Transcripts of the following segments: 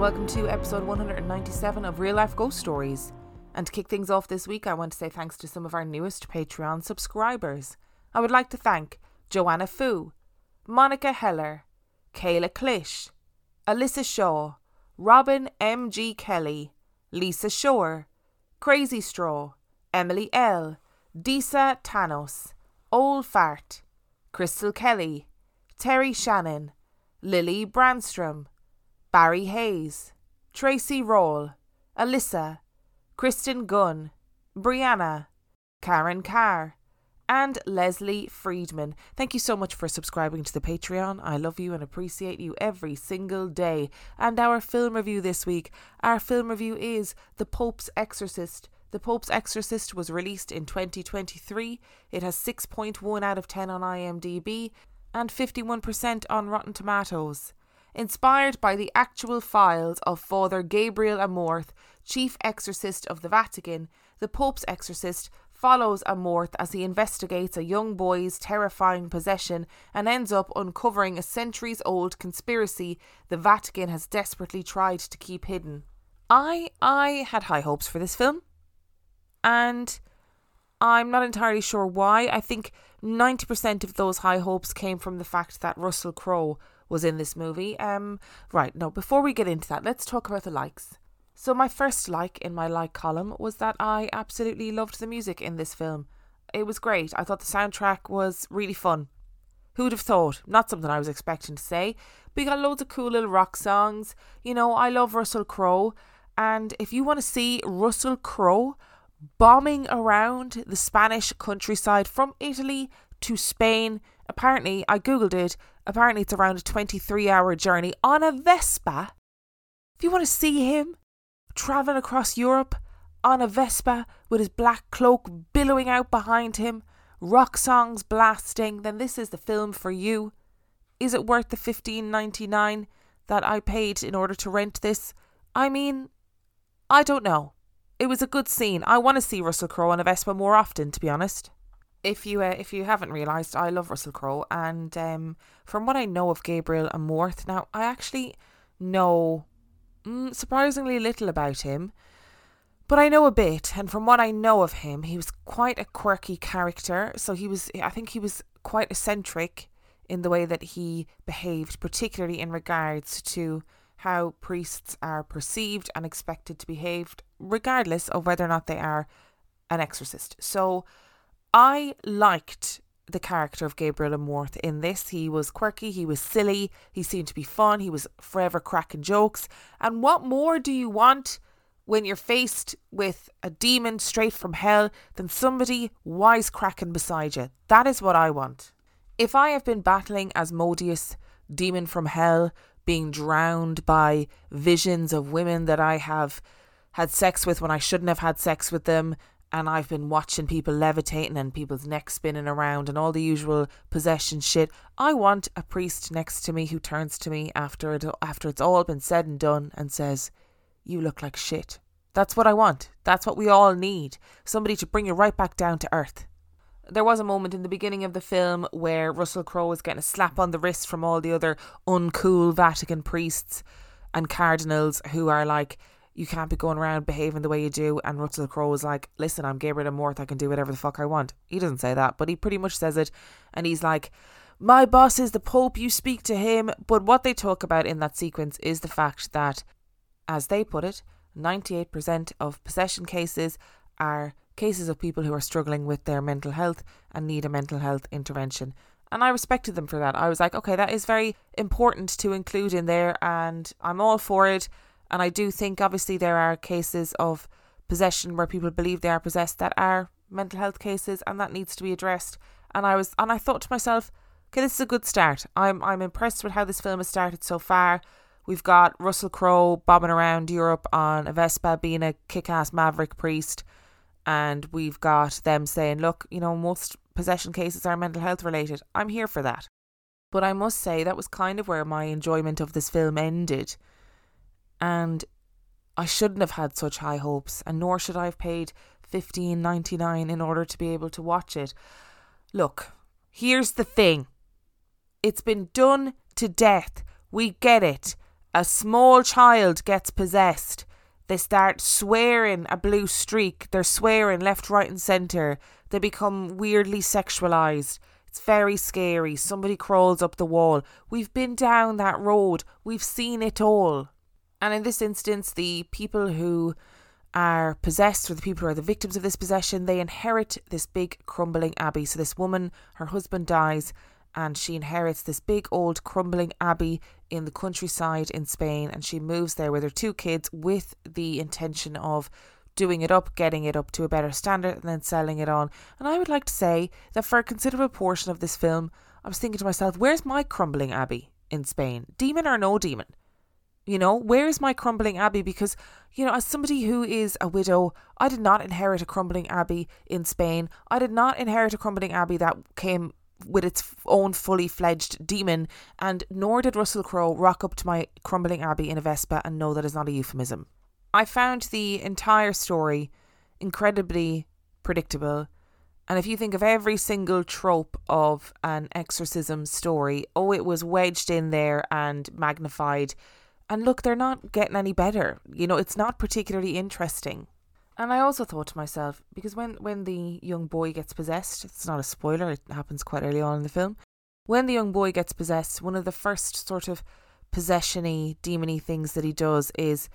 welcome to episode 197 of Real Life Ghost Stories. And to kick things off this week, I want to say thanks to some of our newest Patreon subscribers. I would like to thank Joanna Fu, Monica Heller, Kayla Clish, Alyssa Shaw, Robin M.G. Kelly, Lisa Shore, Crazy Straw, Emily L., Disa Tanos, Old Fart, Crystal Kelly, Terry Shannon, Lily Brandstrom, Barry Hayes, Tracy Roll, Alyssa, Kristen Gunn, Brianna, Karen Carr, and Leslie Friedman. Thank you so much for subscribing to the Patreon. I love you and appreciate you every single day. And our film review this week. Our film review is The Pope's Exorcist. The Pope's Exorcist was released in 2023. It has 6.1 out of 10 on IMDb and 51% on Rotten Tomatoes. Inspired by the actual files of Father Gabriel Amorth, Chief Exorcist of the Vatican, The Pope's Exorcist follows Amorth as he investigates a young boy's terrifying possession and ends up uncovering a centuries-old conspiracy the Vatican has desperately tried to keep hidden. I had high hopes for this film, and I'm not entirely sure why. I think 90% of those high hopes came from the fact that Russell Crowe was in this movie. Before we get into that, let's talk about the likes. So my first like in my like column was that I absolutely loved the music in this film. It was great. I thought the soundtrack was really fun. Who'd have thought? Not something I was expecting to say. But you got loads of cool little rock songs. You know, I love Russell Crowe. And if you want to see Russell Crowe bombing around the Spanish countryside from Italy to Spain, apparently, I googled it, apparently it's around a 23-hour journey on a Vespa. If you want to see him travelling across Europe on a Vespa with his black cloak billowing out behind him, rock songs blasting, then this is the film for you. Is it worth the $15.99 that I paid in order to rent this? I mean, I don't know. It was a good scene. I want to see Russell Crowe on a Vespa more often, to be honest. If you haven't realised, I love Russell Crowe, and from what I know of Gabriel Amorth, now I actually know surprisingly little about him, but I know a bit, and from what I know of him, he was quite a quirky character. So I think he was quite eccentric in the way that he behaved, particularly in regards to how priests are perceived and expected to behave, regardless of whether or not they are an exorcist. So I liked the character of Gabriel Amorth in this. He was quirky, he was silly, he seemed to be fun, he was forever cracking jokes. And what more do you want when you're faced with a demon straight from hell than somebody wisecracking beside you? That is what I want. If I have been battling Asmodeus, demon from hell, being drowned by visions of women that I have had sex with when I shouldn't have had sex with them, and I've been watching people levitating and people's necks spinning around and all the usual possession shit, I want a priest next to me who turns to me after it's all been said and done and says, "You look like shit." That's what I want. That's what we all need. Somebody to bring you right back down to earth. There was a moment in the beginning of the film where Russell Crowe was getting a slap on the wrist from all the other uncool Vatican priests and cardinals who are like, "You can't be going around behaving the way you do." And Russell Crowe was like, "Listen, I'm Gabriel Amorth, I can do whatever the fuck I want." He doesn't say that, but he pretty much says it. And he's like, "My boss is the Pope, you speak to him." But what they talk about in that sequence is the fact that, as they put it, 98% of possession cases are cases of people who are struggling with their mental health and need a mental health intervention. And I respected them for that. I was like, okay, that is very important to include in there, and I'm all for it. And I do think obviously there are cases of possession where people believe they are possessed that are mental health cases, and that needs to be addressed. And I thought to myself, okay, this is a good start. I'm impressed with how this film has started so far. We've got Russell Crowe bobbing around Europe on a Vespa being a kick-ass maverick priest, and we've got them saying, look, you know, most possession cases are mental health related. I'm here for that. But I must say that was kind of where my enjoyment of this film ended. And I shouldn't have had such high hopes, and nor should I have paid $15.99 in order to be able to watch it. Look, here's the thing. It's been done to death. We get it. a small child gets possessed, they start swearing a blue streak. They're swearing left, right and centre. They become weirdly sexualised. It's very scary. Somebody crawls up the wall. We've been down that road. We've seen it all. And in this instance, the people who are possessed, or the people who are the victims of this possession, they inherit this big crumbling abbey. So this woman, her husband dies, and she inherits this big old crumbling abbey in the countryside in Spain, and she moves there with her 2 kids with the intention of doing it up, getting it up to a better standard and then selling it on. And I would like to say that for a considerable portion of this film, I was thinking to myself, where's my crumbling abbey in Spain? Demon or no demon? You know, where's my crumbling abbey? Because, you know, as somebody who is a widow, I did not inherit a crumbling abbey in Spain. I did not inherit a crumbling abbey that came with its own fully fledged demon, and nor did Russell Crowe rock up to my crumbling abbey in a Vespa and know that is not a euphemism. I found the entire story incredibly predictable, and if you think of every single trope of an exorcism story, it was wedged in there and magnified. And look, they're not getting any better. You know, it's not particularly interesting. And I also thought to myself, because when the young boy gets possessed, it's not a spoiler, it happens quite early on in the film. When the young boy gets possessed, one of the first sort of possession-y, demon-y things that he does is,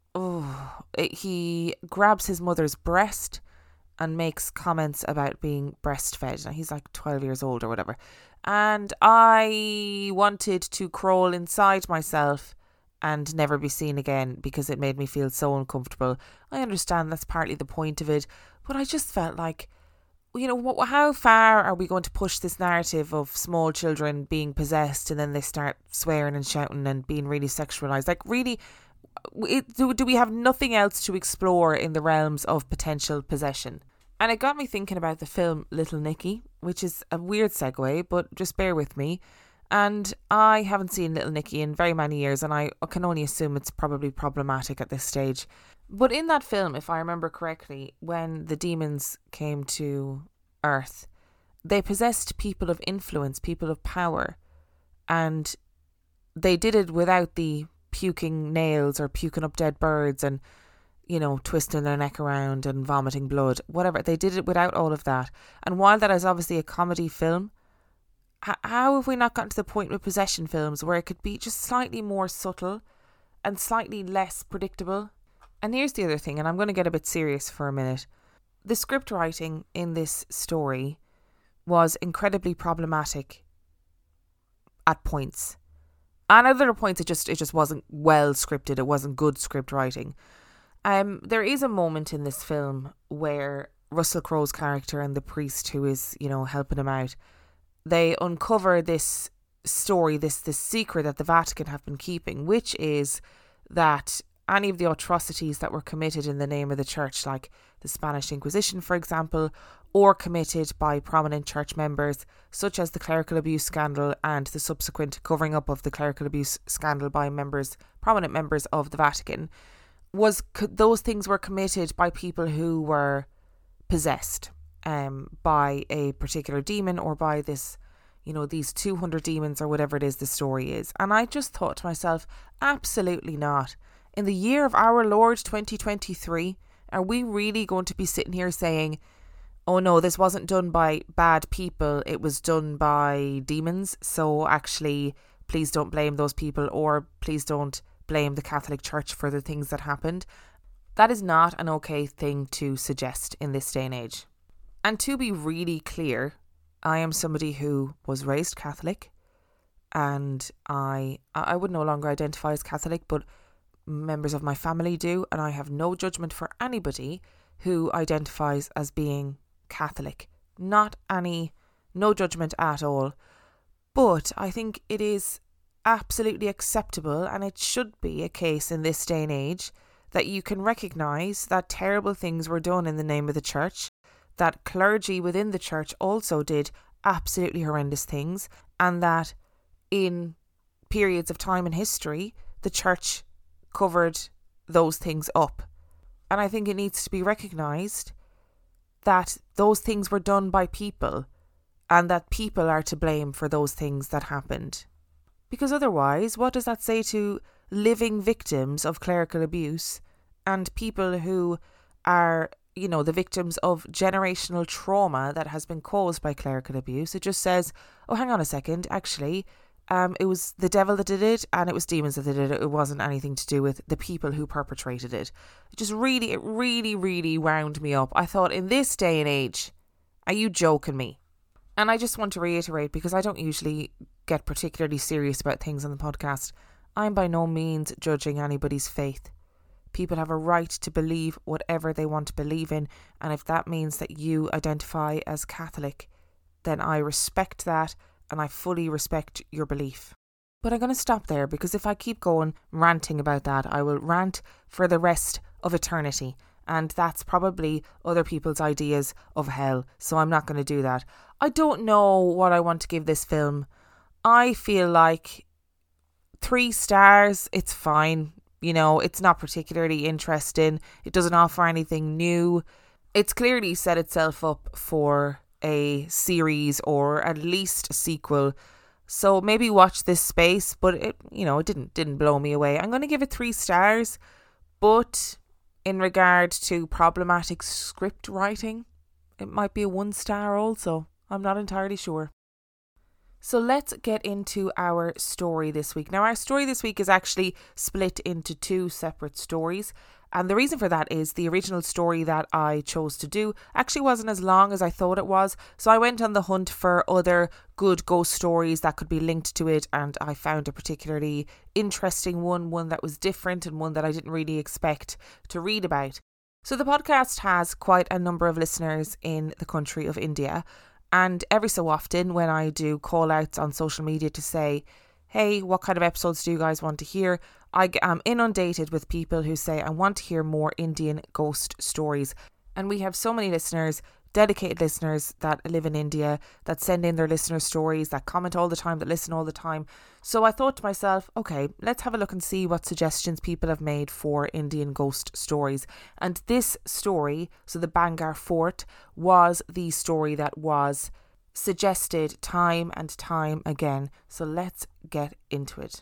he grabs his mother's breast and makes comments about being breastfed. Now, he's like 12 years old or whatever. And I wanted to crawl inside myself and never be seen again, because it made me feel so uncomfortable. I understand that's partly the point of it, but I just felt like, you know, how far are we going to push this narrative of small children being possessed and then they start swearing and shouting and being really sexualised? Like, really, do we have nothing else to explore in the realms of potential possession? And it got me thinking about the film Little Nicky, which is a weird segue, but just bear with me. And I haven't seen Little Nicky in very many years, and I can only assume it's probably problematic at this stage. But in that film, if I remember correctly, when the demons came to Earth, they possessed people of influence, people of power, and they did it without the puking nails or puking up dead birds and, you know, twisting their neck around and vomiting blood, whatever. They did it without all of that. And while that is obviously a comedy film, how have we not gotten to the point with possession films where it could be just slightly more subtle and slightly less predictable? And here's the other thing, and I'm going to get a bit serious for a minute. The script writing in this story was incredibly problematic at points. And at other points, it just wasn't well scripted. It wasn't good script writing. There is a moment in this film where Russell Crowe's character and the priest who is, you know, helping him out, they uncover this story, this secret that the Vatican have been keeping, which is that any of the atrocities that were committed in the name of the church, like the Spanish Inquisition, for example, or committed by prominent church members, such as the clerical abuse scandal and the subsequent covering up of the clerical abuse scandal by prominent members of the Vatican, those things were committed by people who were possessed by a particular demon, or by this, you know, these 200 demons or whatever it is the story is. And I just thought to myself, absolutely not. In the year of our Lord 2023, are we really going to be sitting here saying, oh no, this wasn't done by bad people, it was done by demons, so actually please don't blame those people, or please don't blame the Catholic Church for the things that happened? That is not an okay thing to suggest in this day and age. And to be really clear, I am somebody who was raised Catholic, and I would no longer identify as Catholic, but members of my family do, and I have no judgment for anybody who identifies as being Catholic. No judgment at all. But I think it is absolutely acceptable, and it should be a case in this day and age, that you can recognise that terrible things were done in the name of the church, that clergy within the church also did absolutely horrendous things, and that in periods of time in history, the church covered those things up. And I think it needs to be recognised that those things were done by people, and that people are to blame for those things that happened. Because otherwise, what does that say to living victims of clerical abuse and people who are, the victims of generational trauma that has been caused by clerical abuse. It just says, oh, hang on a second, actually, it was the devil that did it and it was demons that did it. It wasn't anything to do with the people who perpetrated it. It really wound me up. I thought, in this day and age, are you joking me? And I just want to reiterate, because I don't usually get particularly serious about things on the podcast, I'm by no means judging anybody's faith. People have a right to believe whatever they want to believe in, and if that means that you identify as Catholic, then I respect that and I fully respect your belief. But I'm going to stop there, because if I keep going ranting about that, I will rant for the rest of eternity, and that's probably other people's ideas of hell, so I'm not going to do that. I don't know what I want to give this film. I feel like 3 stars, it's fine. It's not particularly interesting. It doesn't offer anything new. It's clearly set itself up for a series or at least a sequel. So maybe watch this space, but it didn't blow me away. I'm going to give it 3 stars, but in regard to problematic script writing, it might be a 1 star also. I'm not entirely sure. So let's get into our story this week. Now, our story this week is actually split into 2 separate stories. And the reason for that is the original story that I chose to do actually wasn't as long as I thought it was. So I went on the hunt for other good ghost stories that could be linked to it. And I found a particularly interesting one that was different and one that I didn't really expect to read about. So the podcast has quite a number of listeners in the country of India. And every so often when I do call outs on social media to say, hey, what kind of episodes do you guys want to hear? I am inundated with people who say, I want to hear more Indian ghost stories. And we have so many listeners, dedicated listeners that live in India, that send in their listener stories, that comment all the time, that listen all the time. So I thought to myself, okay, let's have a look and see what suggestions people have made for Indian ghost stories. And this story, so the Bangar Fort, was the story that was suggested time and time again. So let's get into it.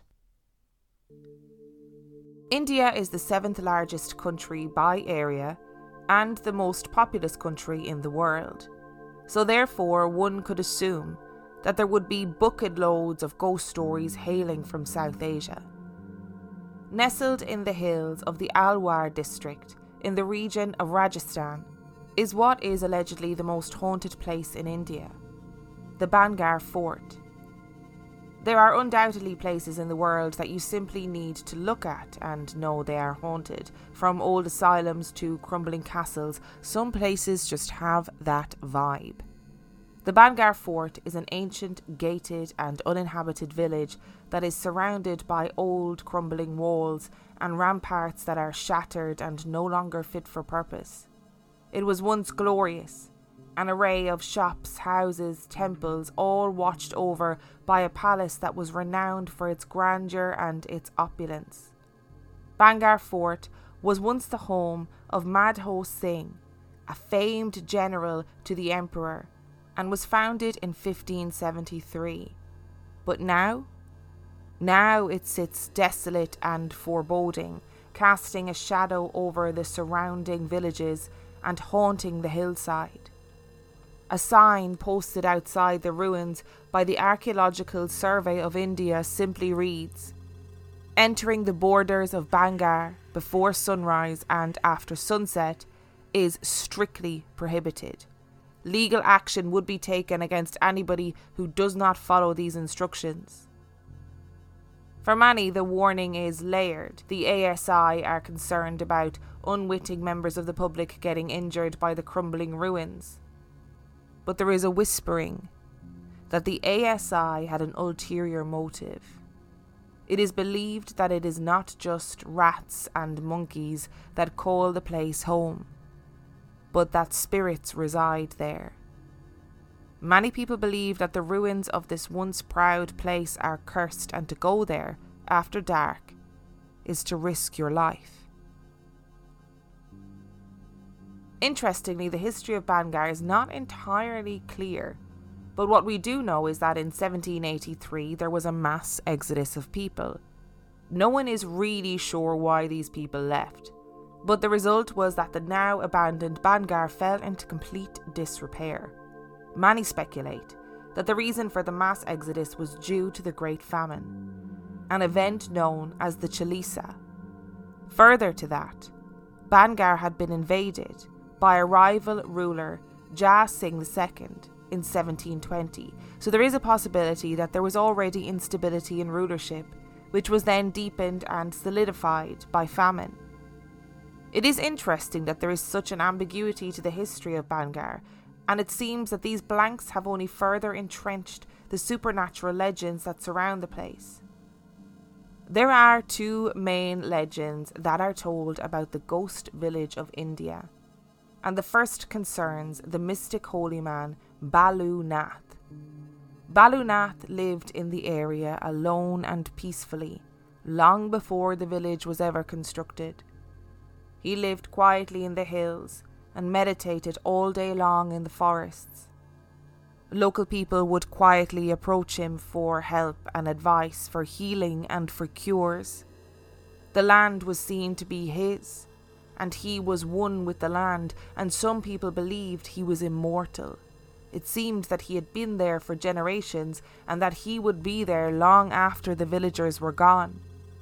India is the 7th largest country by area and the most populous country in the world. So therefore, one could assume that there would be bucket loads of ghost stories hailing from South Asia. Nestled in the hills of the Alwar district in the region of Rajasthan is what is allegedly the most haunted place in India, the Bangar Fort. There are undoubtedly places in the world that you simply need to look at and know they are haunted. From old asylums to crumbling castles, some places just have that vibe. The Bangar Fort is an ancient, gated and uninhabited village that is surrounded by old crumbling walls and ramparts that are shattered and no longer fit for purpose. It was once glorious. An array of shops, houses, temples, all watched over by a palace that was renowned for its grandeur and its opulence. Bangar Fort was once the home of Madho Singh, a famed general to the emperor, and was founded in 1573. But now it sits desolate and foreboding, casting a shadow over the surrounding villages and haunting the hillside. A sign posted outside the ruins by the Archaeological Survey of India simply reads, "Entering the borders of Bangar before sunrise and after sunset is strictly prohibited. Legal action would be taken against anybody who does not follow these instructions." For many, the warning is layered. The ASI are concerned about unwitting members of the public getting injured by the crumbling ruins. But there is a whispering that the ASI had an ulterior motive. It is believed that it is not just rats and monkeys that call the place home, but that spirits reside there. Many people believe that the ruins of this once proud place are cursed, and to go there after dark is to risk your life. Interestingly, the history of Bangar is not entirely clear, but what we do know is that in 1783 there was a mass exodus of people. No one is really sure why these people left, but the result was that the now abandoned Bangar fell into complete disrepair. Many speculate that the reason for the mass exodus was due to the Great Famine, an event known as the Chalisa. Further to that, Bangar had been invaded by a rival ruler, Jai Singh II, in 1720, so there is a possibility that there was already instability in rulership, which was then deepened and solidified by famine. It is interesting that there is such an ambiguity to the history of Bangar, and it seems that these blanks have only further entrenched the supernatural legends that surround the place. There are two main legends that are told about the ghost village of India, and the first concerns the mystic holy man Balu Nath. Balu Nath lived in the area alone and peacefully, long before the village was ever constructed. He lived quietly in the hills and meditated all day long in the forests. Local people would quietly approach him for help and advice, for healing and for cures. The land was seen to be his, and he was one with the land, and some people believed he was immortal. It seemed that he had been there for generations and that he would be there long after the villagers were gone.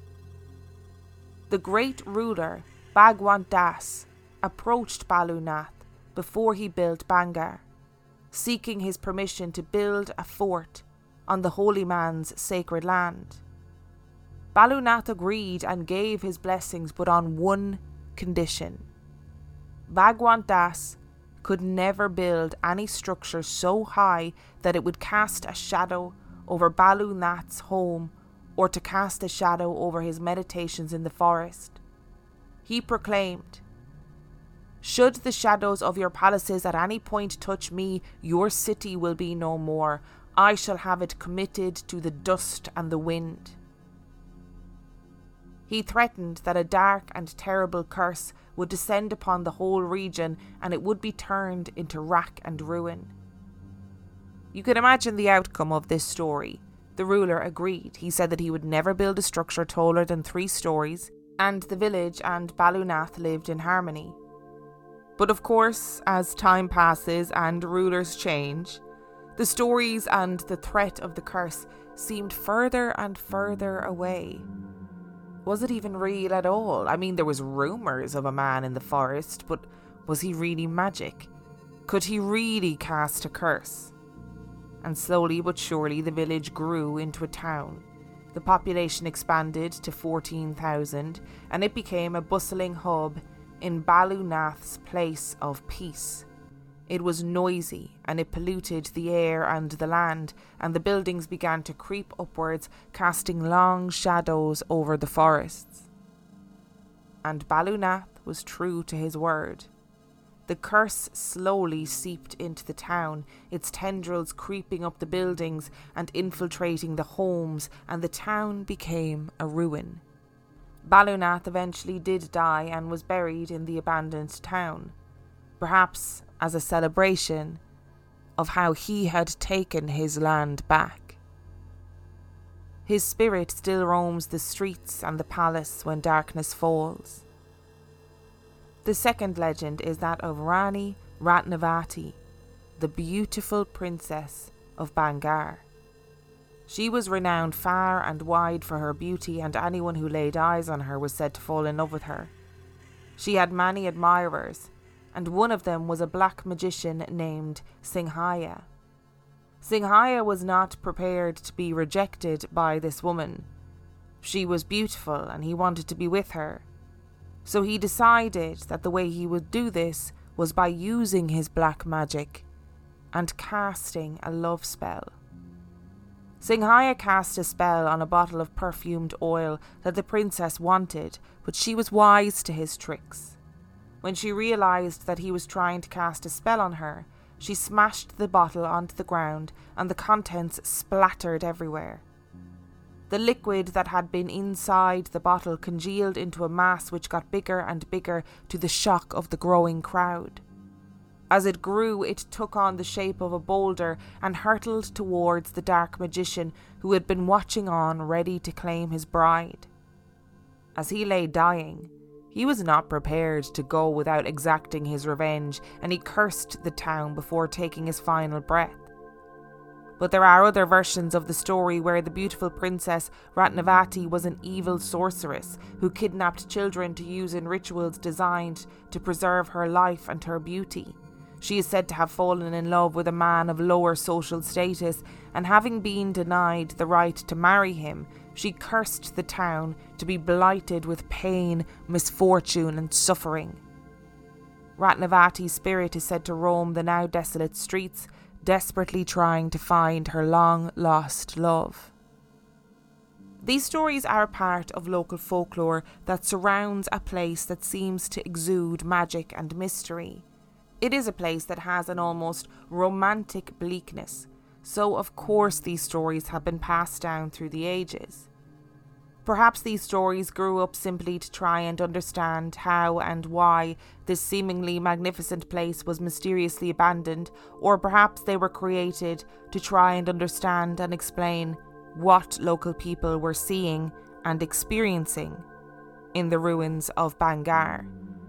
The great ruler, Bhagwant Das, approached Balu Nath before he built Bangar, seeking his permission to build a fort on the holy man's sacred land. Balu Nath agreed and gave his blessings, but on one condition. Bhagwant Das could never build any structure so high that it would cast a shadow over Balu Nath's home or to cast a shadow over his meditations in the forest. He proclaimed, "Should the shadows of your palaces at any point touch me, your city will be no more. I shall have it committed to the dust and the wind." He threatened that a dark and terrible curse would descend upon the whole region and it would be turned into wrack and ruin. You can imagine the outcome of this story. The ruler agreed. He said that he would never build a structure taller than 3 stories, and the village and Balu Nath lived in harmony. But of course, as time passes and rulers change, the stories and the threat of the curse seemed further and further away. Was it even real at all? I mean, there was rumours of a man in the forest, but was he really magic? Could he really cast a curse? And slowly but surely the village grew into a town. The population expanded to 14,000, and it became a bustling hub in Balu Nath's place of peace. It was noisy, and it polluted the air and the land, and the buildings began to creep upwards, casting long shadows over the forests. And Balu Nath was true to his word. The curse slowly seeped into the town, its tendrils creeping up the buildings and infiltrating the homes, and the town became a ruin. Balu Nath eventually did die and was buried in the abandoned town, perhaps as a celebration of how he had taken his land back. His spirit still roams the streets and the palace when darkness falls. The second legend is that of Rani Ratnavati, the beautiful princess of Bangar. She was renowned far and wide for her beauty, and anyone who laid eyes on her was said to fall in love with her. She had many admirers, and one of them was a black magician named Singhaya. Singhaya was not prepared to be rejected by this woman. She was beautiful and he wanted to be with her. So he decided that the way he would do this was by using his black magic and casting a love spell. Singhaya cast a spell on a bottle of perfumed oil that the princess wanted, but she was wise to his tricks. When she realised that he was trying to cast a spell on her, she smashed the bottle onto the ground and the contents splattered everywhere. The liquid that had been inside the bottle congealed into a mass which got bigger and bigger to the shock of the growing crowd. As it grew, it took on the shape of a boulder and hurtled towards the dark magician who had been watching on, ready to claim his bride. As he lay dying, he was not prepared to go without exacting his revenge, and he cursed the town before taking his final breath. But there are other versions of the story where the beautiful princess Ratnavati was an evil sorceress who kidnapped children to use in rituals designed to preserve her life and her beauty. She is said to have fallen in love with a man of lower social status, and having been denied the right to marry him, she cursed the town to be blighted with pain, misfortune and suffering. Ratnavati's spirit is said to roam the now desolate streets, desperately trying to find her long-lost love. These stories are a part of local folklore that surrounds a place that seems to exude magic and mystery. It is a place that has an almost romantic bleakness, so of course these stories have been passed down through the ages. Perhaps these stories grew up simply to try and understand how and why this seemingly magnificent place was mysteriously abandoned, or perhaps they were created to try and understand and explain what local people were seeing and experiencing in the ruins of Bangar.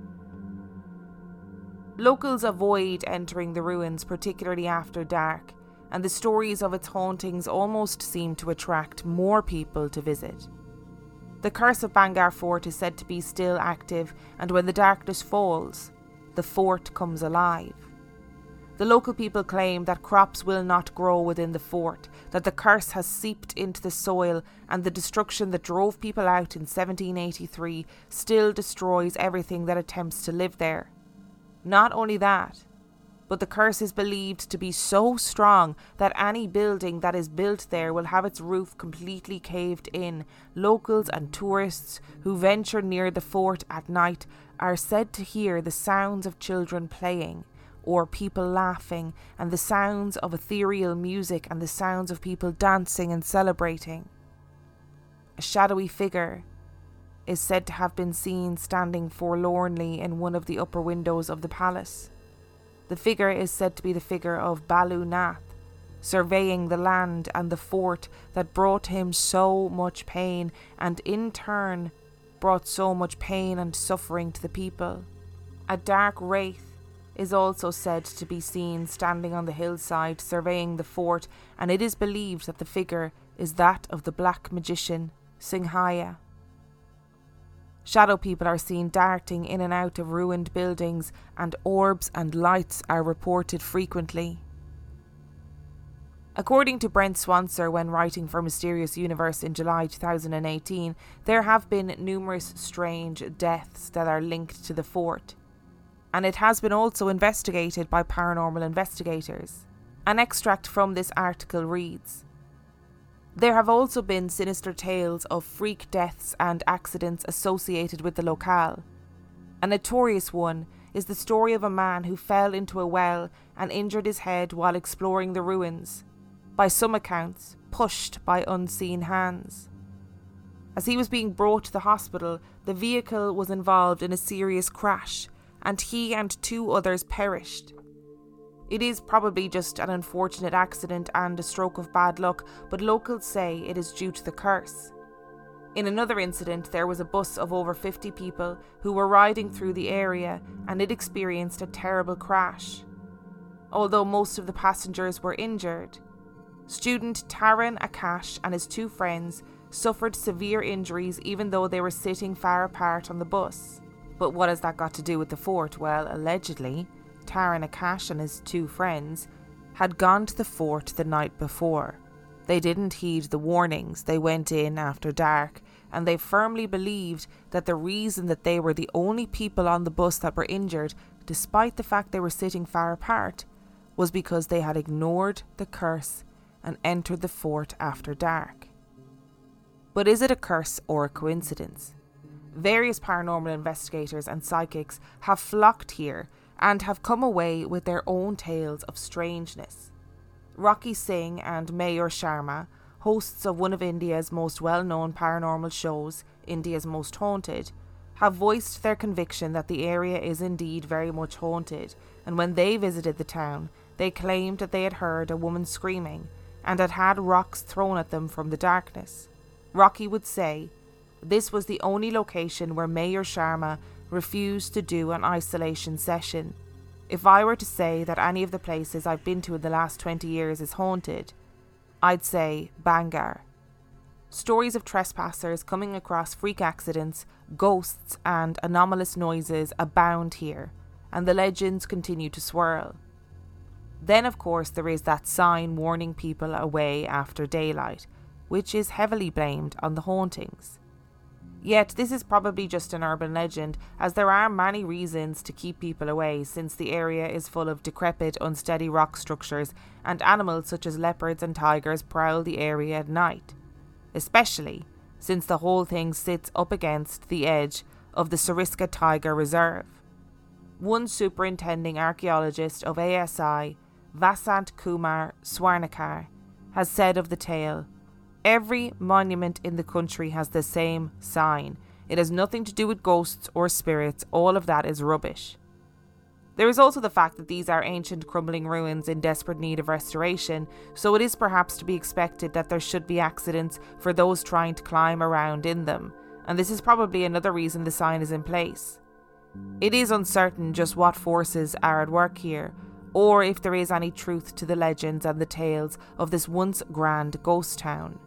Locals avoid entering the ruins, particularly after dark, and the stories of its hauntings almost seem to attract more people to visit. The curse of Bangar Fort is said to be still active, and when the darkness falls, the fort comes alive. The local people claim that crops will not grow within the fort, that the curse has seeped into the soil, and the destruction that drove people out in 1783 still destroys everything that attempts to live there. Not only that, but the curse is believed to be so strong that any building that is built there will have its roof completely caved in. Locals and tourists who venture near the fort at night are said to hear the sounds of children playing, or people laughing, and the sounds of ethereal music and the sounds of people dancing and celebrating. A shadowy figure is said to have been seen standing forlornly in one of the upper windows of the palace. The figure is said to be the figure of Balu Nath, surveying the land and the fort that brought him so much pain, and in turn brought so much pain and suffering to the people. A dark wraith is also said to be seen standing on the hillside surveying the fort, and it is believed that the figure is that of the black magician Singhaya. Shadow people are seen darting in and out of ruined buildings, and orbs and lights are reported frequently. According to Brent Swanser, when writing for Mysterious Universe in July 2018, there have been numerous strange deaths that are linked to the fort, and it has been also investigated by paranormal investigators. An extract from this article reads: "There have also been sinister tales of freak deaths and accidents associated with the locale. A notorious one is the story of a man who fell into a well and injured his head while exploring the ruins, by some accounts pushed by unseen hands. As he was being brought to the hospital, the vehicle was involved in a serious crash, and he and 2 others perished. It is probably just an unfortunate accident and a stroke of bad luck, but locals say it is due to the curse. In another incident, there was a bus of over 50 people who were riding through the area, and it experienced a terrible crash. Although most of the passengers were injured, student Taran Akash and his 2 friends suffered severe injuries even though they were sitting far apart on the bus. But what has that got to do with the fort? Well, allegedly, Taran Akash and his 2 friends had gone to the fort the night before. They didn't heed the warnings. They went in after dark, and they firmly believed that the reason that they were the only people on the bus that were injured, despite the fact they were sitting far apart, was because they had ignored the curse and entered the fort after dark. But is it a curse or a coincidence? Various paranormal investigators and psychics have flocked here and have come away with their own tales of strangeness. Rocky Singh and Mayur Sharma, hosts of one of India's most well-known paranormal shows, India's Most Haunted, have voiced their conviction that the area is indeed very much haunted, and when they visited the town, they claimed that they had heard a woman screaming and had had rocks thrown at them from the darkness. Rocky would say, This was the only location where Mayor Sharma refused to do an isolation session. If I were to say that any of the places I've been to in the last 20 years is haunted, I'd say Bangar. Stories of trespassers coming across freak accidents, ghosts and anomalous noises abound here, and the legends continue to swirl. Then of course there is that sign warning people away after daylight, which is heavily blamed on the hauntings. Yet this is probably just an urban legend, as there are many reasons to keep people away, since the area is full of decrepit, unsteady rock structures, and animals such as leopards and tigers prowl the area at night. Especially since the whole thing sits up against the edge of the Sariska Tiger Reserve. One superintending archaeologist of ASI, Vasant Kumar Swarnakar, has said of the tale, "Every monument in the country has the same sign. It has nothing to do with ghosts or spirits. All of that is rubbish." There is also the fact that these are ancient crumbling ruins in desperate need of restoration, so it is perhaps to be expected that there should be accidents for those trying to climb around in them, and this is probably another reason the sign is in place. It is uncertain just what forces are at work here, or if there is any truth to the legends and the tales of this once grand ghost town.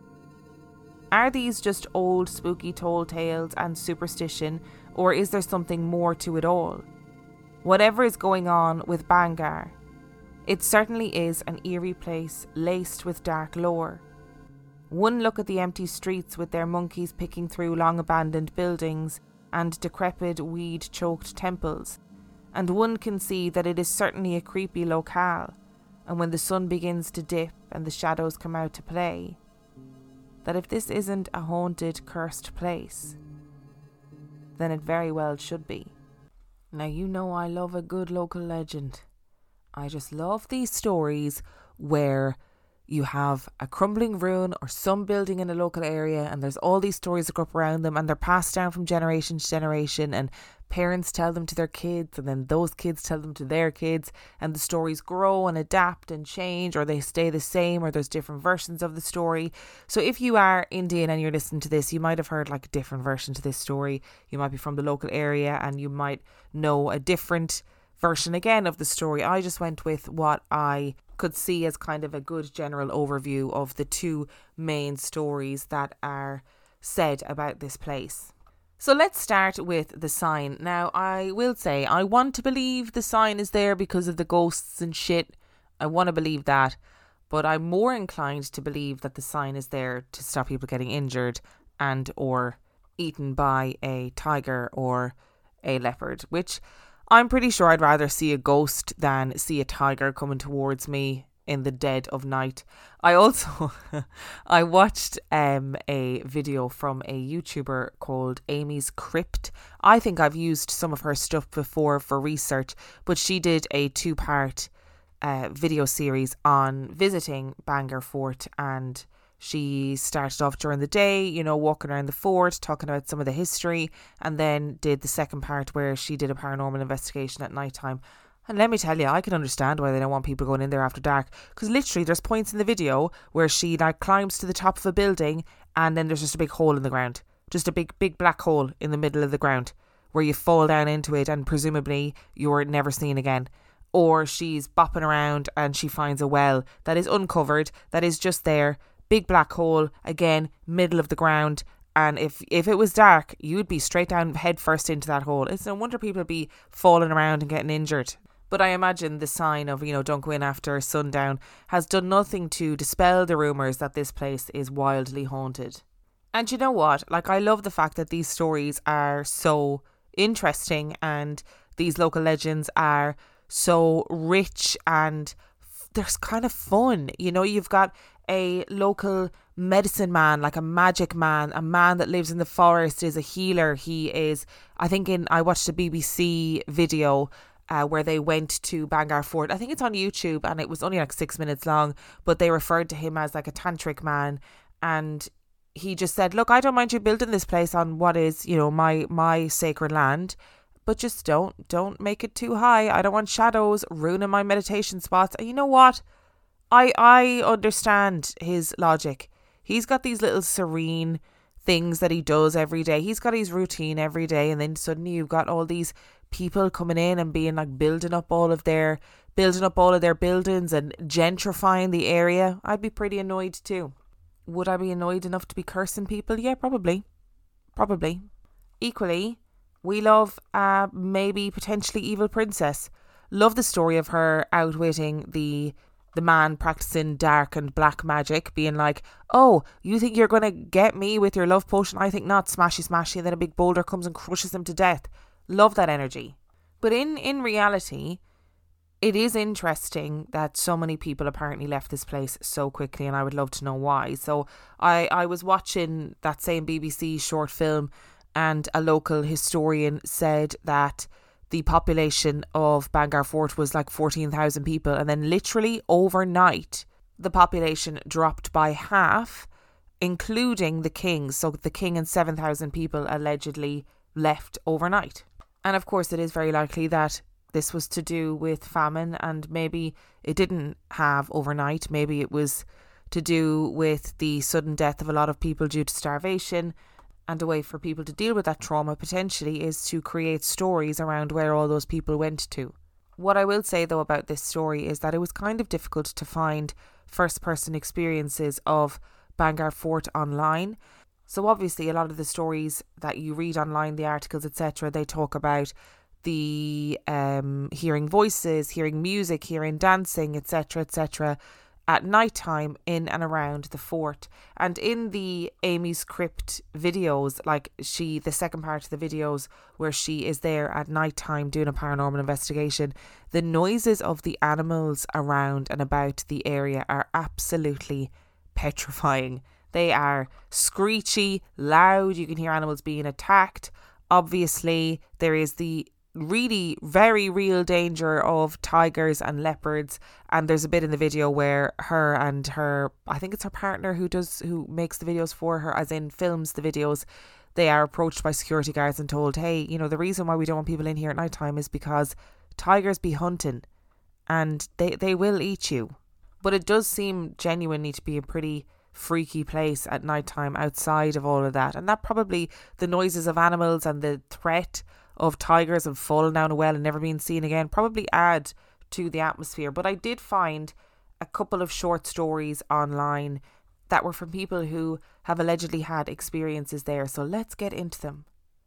Are these just old spooky tall tales and superstition, or is there something more to it all? Whatever is going on with Bangar, it certainly is an eerie place laced with dark lore. One look at the empty streets with their monkeys picking through long abandoned buildings and decrepit weed-choked temples, and one can see that it is certainly a creepy locale, and when the sun begins to dip and the shadows come out to play, that if this isn't a haunted, cursed place, then it very well should be. Now you know I love a good local legend. I just love these stories where you have a crumbling ruin or some building in a local area, and there's all these stories that go up around them, and they're passed down from generation to generation, and parents tell them to their kids, and then those kids tell them to their kids, and the stories grow and adapt and change, or they stay the same, or there's different versions of the story. So if you are Indian and you're listening to this, you might have heard like a different version to this story. You might be from the local area and you might know a different version again of the story. I just went with what I could see as kind of a good general overview of the two main stories that are said about this place. So let's start with the sign. Now, I will say, I want to believe the sign is there because of the ghosts and shit. I want to believe that. But I'm more inclined to believe that the sign is there to stop people getting injured and or eaten by a tiger or a leopard, which I'm pretty sure I'd rather see a ghost than see a tiger coming towards me in the dead of night. I also I watched a video from a YouTuber called Amy's Crypt. I think I've used some of her stuff before for research, but she did a 2-part video series on visiting Bangar Fort, and she started off during the day, you know, walking around the fort, talking about some of the history, and then did the second part where she did a paranormal investigation at night time. And let me tell you, I can understand why they don't want people going in there after dark, because literally there's points in the video where she like climbs to the top of a building and then there's just a big hole in the ground, just a big black hole in the middle of the ground where you fall down into it and presumably you're never seen again. Or she's bopping around and she finds a well that is uncovered, that is just there, big black hole, again, middle of the ground, and if it was dark, you'd be straight down head first into that hole. It's no wonder people be falling around and getting injured. But I imagine the sign of, you know, don't go in after sundown has done nothing to dispel the rumours that this place is wildly haunted. And you know what? Like, I love the fact that these stories are so interesting and these local legends are so rich and they're kind of fun. You know, you've got a local medicine man, like a magic man, a man that lives in the forest, is a healer. He is, I watched a BBC video where they went to Bangar Fort. I think it's on YouTube and it was only like 6 minutes long, but they referred to him as like a tantric man, and he just said, look, I don't mind you building this place on what is, you know, my sacred land, but just don't make it too high. I don't want shadows ruining my meditation spots. And you know what? I understand his logic. He's got these little serene things that he does every day. He's got his routine every day, and then suddenly you've got all these people coming in and being like building up all of their buildings and gentrifying the area. I'd be pretty annoyed too. Would I be annoyed enough to be cursing people? Yeah, probably. Equally, we love maybe potentially evil princess. Love the story of her outwitting the man practicing dark and black magic, being like, oh, you think you're going to get me with your love potion? I think not. Smashy, smashy. And then a big boulder comes and crushes him to death. Love that energy. But in reality, it is interesting that so many people apparently left this place so quickly, and I would love to know why. So I was watching that same BBC short film, and a local historian said that the population of Bangor Fort was like 14,000 people, and then literally overnight the population dropped by half, including the king. So the king and 7,000 people allegedly left overnight. And of course it is very likely that this was to do with famine, and maybe it didn't have overnight. Maybe it was to do with the sudden death of a lot of people due to starvation. And a way for people to deal with that trauma potentially is to create stories around where all those people went to. What I will say though about this story is that it was kind of difficult to find first person experiences of Bangor Fort online. So obviously a lot of the stories that you read online, the articles, etc., they talk about the hearing voices, hearing music, hearing dancing, etc., at night time in and around the fort. And in the Amy's Crypt videos, like the second part of the videos where she is there at night time doing a paranormal investigation, the noises of the animals around and about the area are absolutely petrifying. They are screechy, loud. You can hear animals being attacked. Obviously, there is the really very real danger of tigers and leopards, and there's a bit in the video where her and her, I think it's her partner who makes the videos for her, as in films the videos, they are approached by security guards and told, hey, the reason why we don't want people in here at night time is because tigers be hunting and they will eat you. But it does seem genuinely to be a pretty freaky place at night time outside of all of that, and that probably the noises of animals and the threat of tigers and falling down a well and never being seen again probably add to the atmosphere. But I did find a couple of short stories online that were from people who have allegedly had experiences there, so let's get into them.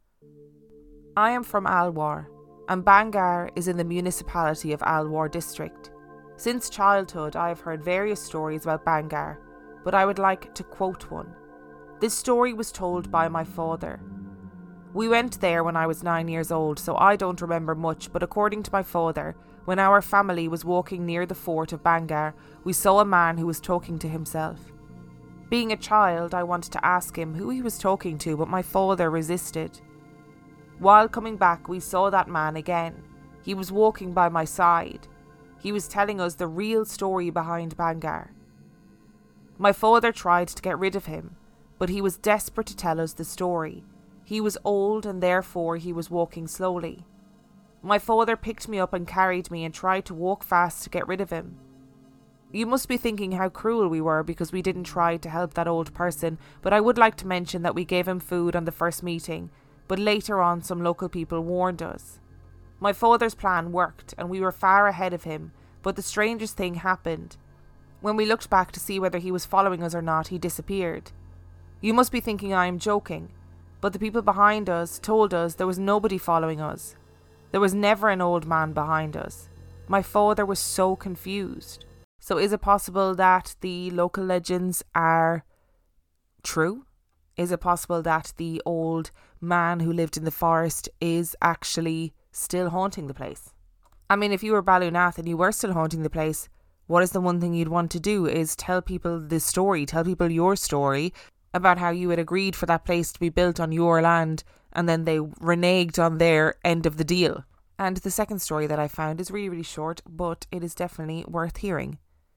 I am from Alwar, and Bangor is in the municipality of Alwar district. Since childhood I have heard various stories about Bangor, but I would like to quote one. This story was told by my father. We went there when I was 9 years old, so I don't remember much, but according to my father, when our family was walking near the fort of Bangor, we saw a man who was talking to himself. Being a child, I wanted to ask him who he was talking to, but my father resisted. While coming back, we saw that man again. He was walking by my side. He was telling us the real story behind Bangor. My father tried to get rid of him, but he was desperate to tell us the story. He was old and therefore he was walking slowly. My father picked me up and carried me and tried to walk fast to get rid of him. You must be thinking how cruel we were because we didn't try to help that old person, but I would like to mention that we gave him food on the first meeting, but later on some local people warned us. My father's plan worked and we were far ahead of him, but the strangest thing happened. When we looked back to see whether he was following us or not, he disappeared. You must be thinking I am joking, but the people behind us told us there was nobody following us. There was never an old man behind us. My father was so confused. So is it possible that the local legends are true? Is it possible that the old man who lived in the forest is actually still haunting the place? I mean, if you were Ballunath and you were still haunting the place, what is the one thing you'd want to do is tell people this story, tell people your story about how you had agreed for that place to be built on your land and then they reneged on their end of the deal. And the second story that I found is really, really short, but it is definitely worth hearing.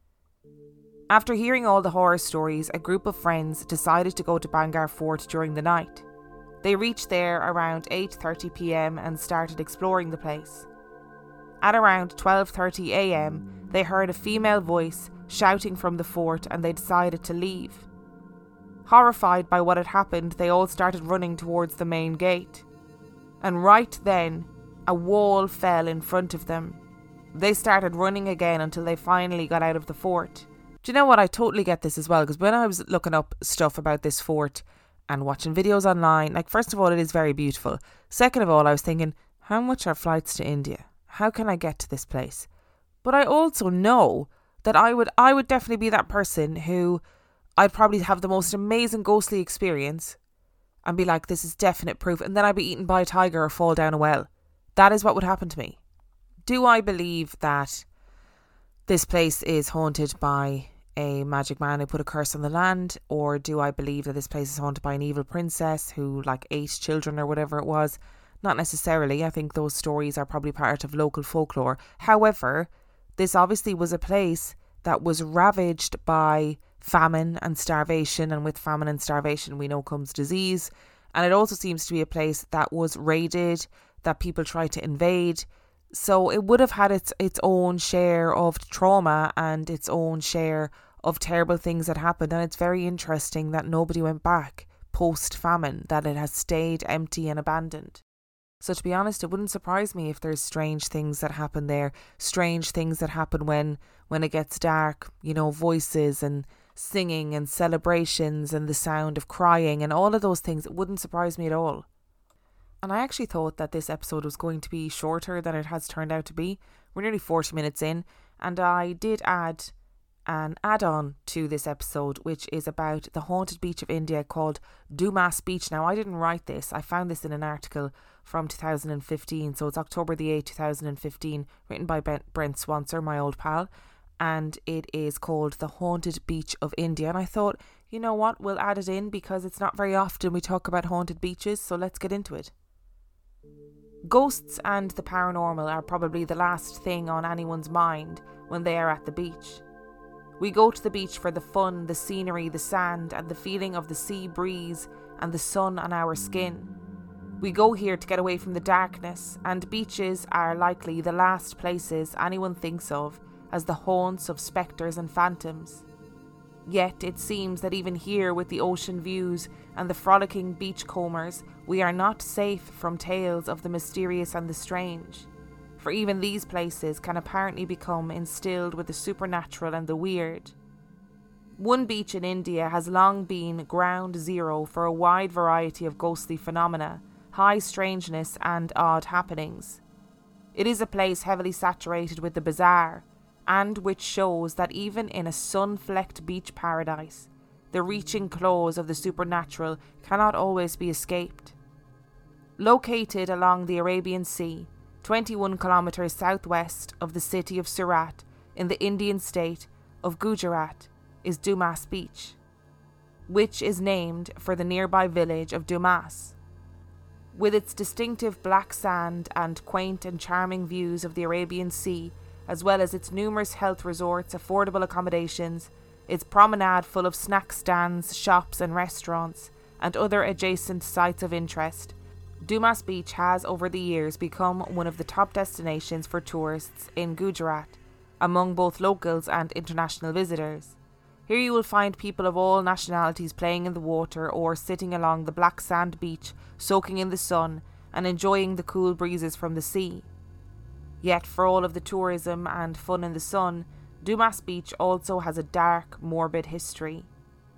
After hearing all the horror stories, a group of friends decided to go to Bangor Fort during the night. They reached there around 8:30 p.m. and started exploring the place. At around 12:30 a.m, they heard a female voice shouting from the fort and they decided to leave. Horrified by what had happened, they all started running towards the main gate. And right then, a wall fell in front of them. They started running again until they finally got out of the fort. Do you know what? I totally get this as well, because when I was looking up stuff about this fort and watching videos online, like, first of all, it is very beautiful. Second of all, I was thinking, how much are flights to India? How can I get to this place? But I also know that I would definitely be that person who I'd probably have the most amazing ghostly experience and be like, this is definite proof, and then I'd be eaten by a tiger or fall down a well. That is what would happen to me. Do I believe that this place is haunted by a magic man who put a curse on the land, or do I believe that this place is haunted by an evil princess who ate children or whatever it was? Not necessarily. I think those stories are probably part of local folklore. However, this obviously was a place that was ravaged by famine and starvation, and with famine and starvation we know comes disease. And it also seems to be a place that was raided, that people tried to invade. So it would have had its own share of trauma and its own share of terrible things that happened. And it's very interesting that nobody went back post-famine, that it has stayed empty and abandoned. So to be honest, it wouldn't surprise me if there's strange things that happen there, strange things that happen when it gets dark, voices and singing and celebrations and the sound of crying and all of those things. It wouldn't surprise me at all. And I actually thought that this episode was going to be shorter than it has turned out to be. We're nearly 40 minutes in, and I did add an add-on to this episode, which is about the haunted beach of India called Dumas Beach. Now, I didn't write this. I found this in an article from 2015. So it's October the 8th, 2015, written by Brent Swanser, my old pal. And it is called The Haunted Beach of India. And I thought, you know what, we'll add it in because it's not very often we talk about haunted beaches. So let's get into it. Ghosts and the paranormal are probably the last thing on anyone's mind when they are at the beach. We go to the beach for the fun, the scenery, the sand, and the feeling of the sea breeze and the sun on our skin. We go here to get away from the darkness, and beaches are likely the last places anyone thinks of as the haunts of spectres and phantoms. Yet it seems that even here, with the ocean views and the frolicking beachcombers, we are not safe from tales of the mysterious and the strange. For even these places can apparently become instilled with the supernatural and the weird. One beach in India has long been ground zero for a wide variety of ghostly phenomena, high strangeness and odd happenings. It is a place heavily saturated with the bizarre, and which shows that even in a sun-flecked beach paradise, the reaching claws of the supernatural cannot always be escaped. Located along the Arabian Sea, 21 kilometres southwest of the city of Surat in the Indian state of Gujarat, is Dumas Beach, which is named for the nearby village of Dumas. With its distinctive black sand and quaint and charming views of the Arabian Sea, as well as its numerous health resorts, affordable accommodations, its promenade full of snack stands, shops and restaurants, and other adjacent sites of interest, Dumas Beach has over the years become one of the top destinations for tourists in Gujarat, among both locals and international visitors. Here you will find people of all nationalities playing in the water or sitting along the black sand beach, soaking in the sun and enjoying the cool breezes from the sea. Yet for all of the tourism and fun in the sun, Dumas Beach also has a dark, morbid history.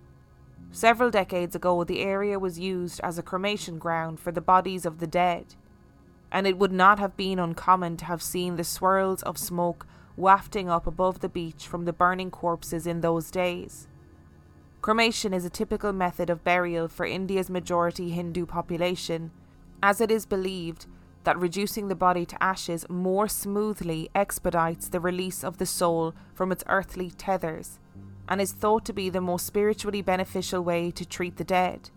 Several decades ago, the area was used as a cremation ground for the bodies of the dead, and it would not have been uncommon to have seen the swirls of smoke wafting up above the beach from the burning corpses in those days. Cremation is a typical method of burial for India's majority Hindu population, as it is believed that reducing the body to ashes more smoothly expedites the release of the soul from its earthly tethers, and is thought to be the most spiritually beneficial way to treat the dead.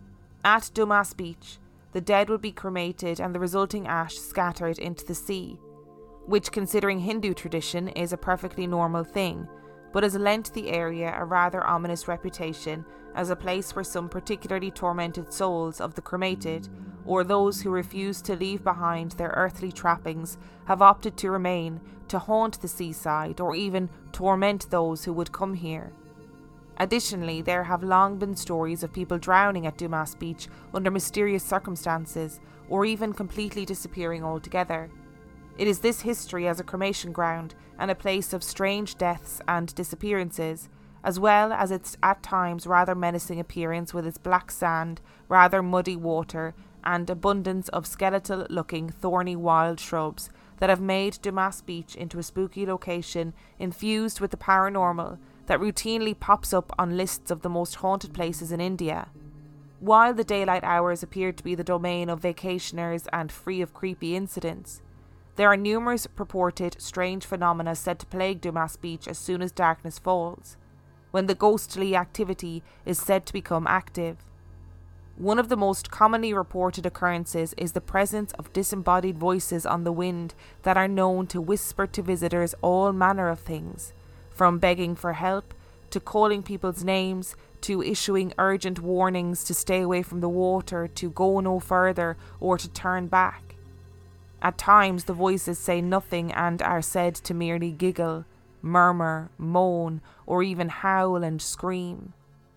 At Dumas Beach, the dead would be cremated and the resulting ash scattered into the sea, which, considering Hindu tradition, is a perfectly normal thing, but has lent the area a rather ominous reputation as a place where some particularly tormented souls of the cremated, or those who refuse to leave behind their earthly trappings, have opted to remain, to haunt the seaside, or even torment those who would come here. Additionally, there have long been stories of people drowning at Dumas Beach under mysterious circumstances, or even completely disappearing altogether. It is this history as a cremation ground and a place of strange deaths and disappearances, as well as its at times rather menacing appearance with its black sand, rather muddy water, and abundance of skeletal-looking thorny wild shrubs that have made Dumas Beach into a spooky location infused with the paranormal that routinely pops up on lists of the most haunted places in India. While the daylight hours appear to be the domain of vacationers and free of creepy incidents, there are numerous purported strange phenomena said to plague Dumas Beach as soon as darkness falls, when the ghostly activity is said to become active. One of the most commonly reported occurrences is the presence of disembodied voices on the wind that are known to whisper to visitors all manner of things, from begging for help, to calling people's names, to issuing urgent warnings to stay away from the water, to go no further, or to turn back. At times the voices say nothing and are said to merely giggle, murmur, moan, or even howl and scream.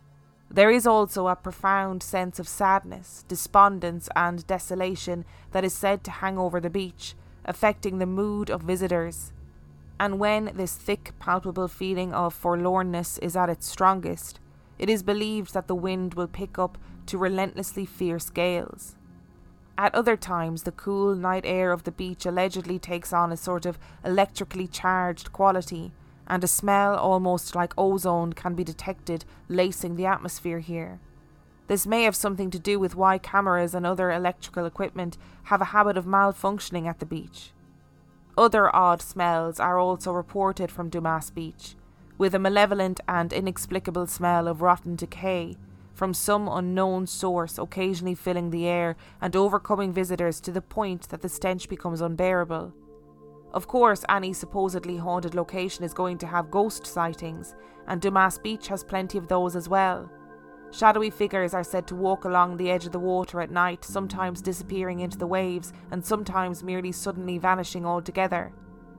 There is also a profound sense of sadness, despondence, and desolation that is said to hang over the beach, affecting the mood of visitors. And when this thick, palpable feeling of forlornness is at its strongest, it is believed that the wind will pick up to relentlessly fierce gales. At other times, the cool night air of the beach allegedly takes on a sort of electrically charged quality, and a smell almost like ozone can be detected lacing the atmosphere here. This may have something to do with why cameras and other electrical equipment have a habit of malfunctioning at the beach. Other odd smells are also reported from Dumas Beach, with a malevolent and inexplicable smell of rotten decay from some unknown source occasionally filling the air and overcoming visitors to the point that the stench becomes unbearable. Of course, any supposedly haunted location is going to have ghost sightings, and Dumas Beach has plenty of those as well. Shadowy figures are said to walk along the edge of the water at night, sometimes disappearing into the waves and sometimes merely suddenly vanishing altogether.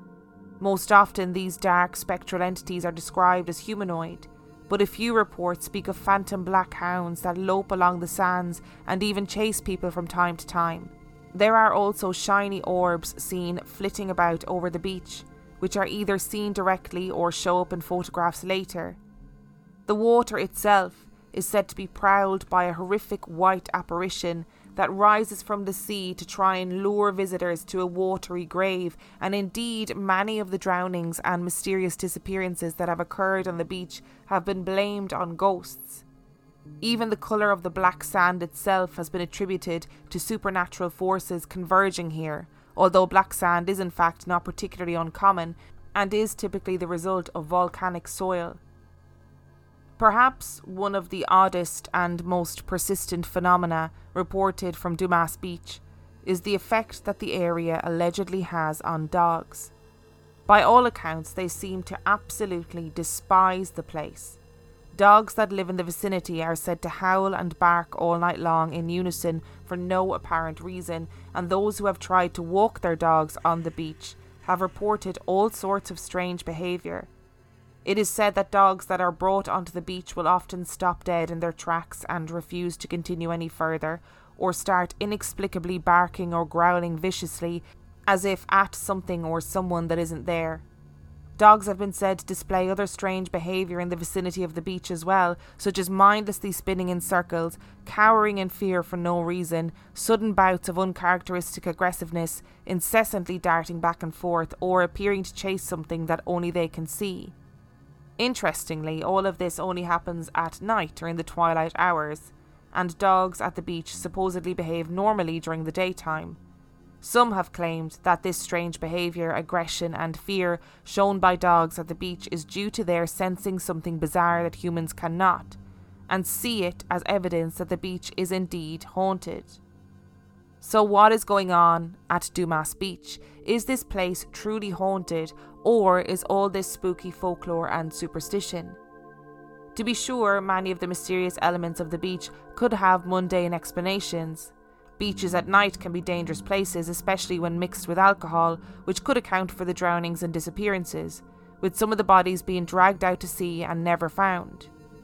Most often these dark spectral entities are described as humanoid, but a few reports speak of phantom black hounds that lope along the sands and even chase people from time to time. There are also shiny orbs seen flitting about over the beach, which are either seen directly or show up in photographs later. The water itself is said to be prowled by a horrific white apparition that rises from the sea to try and lure visitors to a watery grave, and indeed many of the drownings and mysterious disappearances that have occurred on the beach have been blamed on ghosts. Even the colour of the black sand itself has been attributed to supernatural forces converging here, although black sand is in fact not particularly uncommon and is typically the result of volcanic soil. Perhaps one of the oddest and most persistent phenomena reported from Dumas Beach is the effect that the area allegedly has on dogs. By all accounts, they seem to absolutely despise the place. Dogs that live in the vicinity are said to howl and bark all night long in unison for no apparent reason, and those who have tried to walk their dogs on the beach have reported all sorts of strange behaviour. It is said that dogs that are brought onto the beach will often stop dead in their tracks and refuse to continue any further, or start inexplicably barking or growling viciously as if at something or someone that isn't there. Dogs have been said to display other strange behaviour in the vicinity of the beach as well, such as mindlessly spinning in circles, cowering in fear for no reason, sudden bouts of uncharacteristic aggressiveness, incessantly darting back and forth, or appearing to chase something that only they can see. Interestingly, all of this only happens at night or in the twilight hours, and dogs at the beach supposedly behave normally during the daytime. Some have claimed that this strange behaviour, aggression and fear shown by dogs at the beach is due to their sensing something bizarre that humans cannot, and see it as evidence that the beach is indeed haunted. So what is going on at Dumas Beach? Is this place truly haunted, or is all this spooky folklore and superstition? To be sure, many of the mysterious elements of the beach could have mundane explanations. Beaches at night can be dangerous places, especially when mixed with alcohol, which could account for the drownings and disappearances, with some of the bodies being dragged out to sea and never found.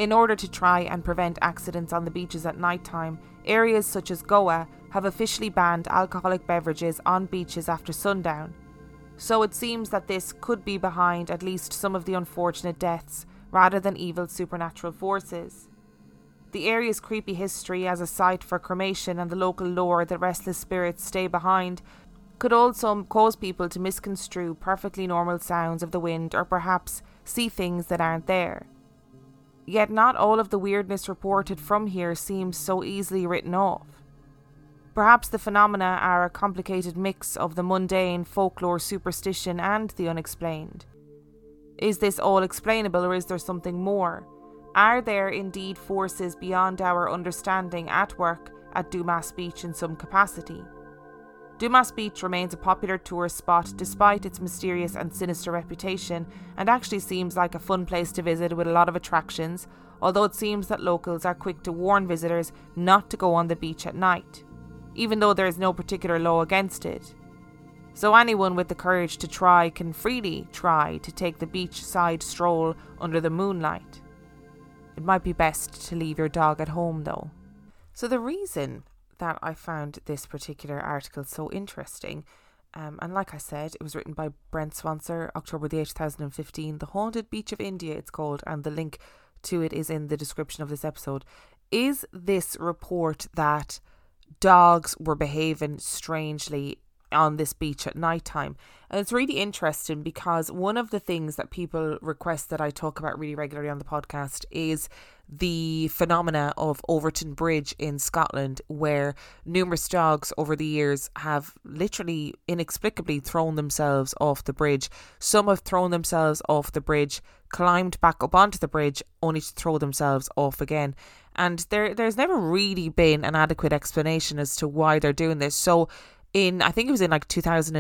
In order to try and prevent accidents on the beaches at night time, areas such as Goa have officially banned alcoholic beverages on beaches after sundown. So it seems that this could be behind at least some of the unfortunate deaths, rather than evil supernatural forces. The area's creepy history as a site for cremation and the local lore that restless spirits stay behind could also cause people to misconstrue perfectly normal sounds of the wind, or perhaps see things that aren't there. Yet not all of the weirdness reported from here seems so easily written off. Perhaps the phenomena are a complicated mix of the mundane, folklore, superstition and the unexplained. Is this all explainable, or is there something more? Are there indeed forces beyond our understanding at work at Dumas Beach in some capacity? Dumas Beach remains a popular tourist spot despite its mysterious and sinister reputation, and actually seems like a fun place to visit with a lot of attractions, although it seems that locals are quick to warn visitors not to go on the beach at night, even though there is no particular law against it. So anyone with the courage to try can freely try to take the beachside stroll under the moonlight. It might be best to leave your dog at home though. So the reason that I found this particular article so interesting, and like I said, it was written by Brent Swancer, October the 8th, 2015, The Haunted Beach of India it's called, and the link to it is in the description of this episode, is this report that dogs were behaving strangely on this beach at night time. And it's really interesting because one of the things that people request that I talk about really regularly on the podcast is the phenomena of Overton Bridge in Scotland, where numerous dogs over the years have literally inexplicably thrown themselves off the bridge. Some have thrown themselves off the bridge, climbed back up onto the bridge, only to throw themselves off again. And there's never really been an adequate explanation as to why they're doing this. So I think it was in like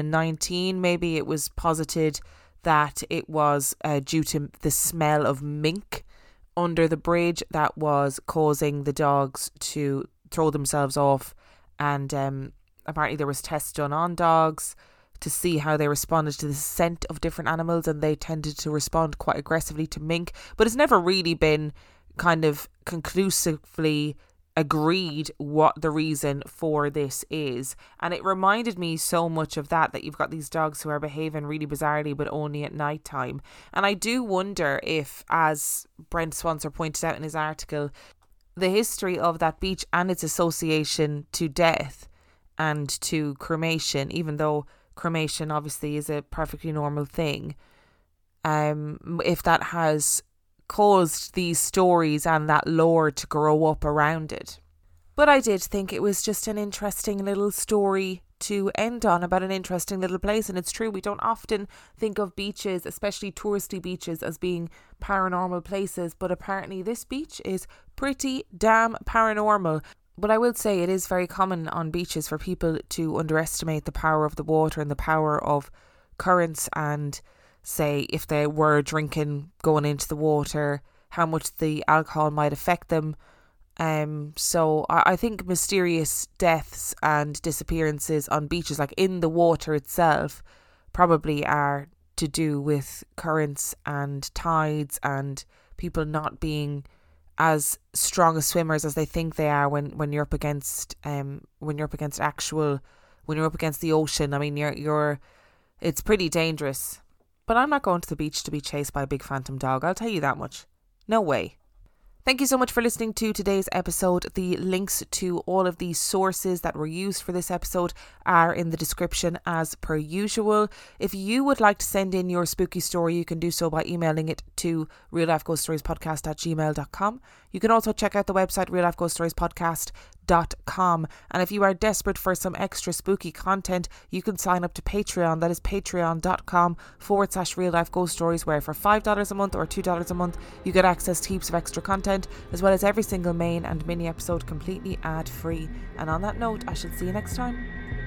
2019, maybe it was posited that it was due to the smell of mink under the bridge that was causing the dogs to throw themselves off. And apparently there was tests done on dogs to see how they responded to the scent of different animals, and they tended to respond quite aggressively to mink. But it's never really been kind of conclusively agreed what the reason for this is. And it reminded me so much of that you've got these dogs who are behaving really bizarrely but only at night time. And I do wonder if, as Brent Swancer pointed out in his article, the history of that beach and its association to death and to cremation, even though cremation obviously is a perfectly normal thing, if that has caused these stories and that lore to grow up around it. But I did think it was just an interesting little story to end on about an interesting little place. And it's true, we don't often think of beaches, especially touristy beaches, as being paranormal places, but apparently this beach is pretty damn paranormal. But I will say it is very common on beaches for people to underestimate the power of the water and the power of currents, and say if they were drinking going into the water, how much the alcohol might affect them. So I think mysterious deaths and disappearances on beaches, like in the water itself, probably are to do with currents and tides and people not being as strong as swimmers as they think they are when you're up against the ocean. I mean, it's pretty dangerous. But I'm not going to the beach to be chased by a big phantom dog, I'll tell you that much. No way. Thank you so much for listening to today's episode. The links to all of the sources that were used for this episode are in the description as per usual. If you would like to send in your spooky story, you can do so by emailing it to reallifeghoststoriespodcast@gmail.com. You can also check out the website reallifeghoststoriespodcast.com. And if you are desperate for some extra spooky content, you can sign up to Patreon. That is patreon.com/reallifeghoststories, where for $5 a month or $2 a month, you get access to heaps of extra content, as well as every single main and mini episode completely ad-free. And on that note, I shall see you next time.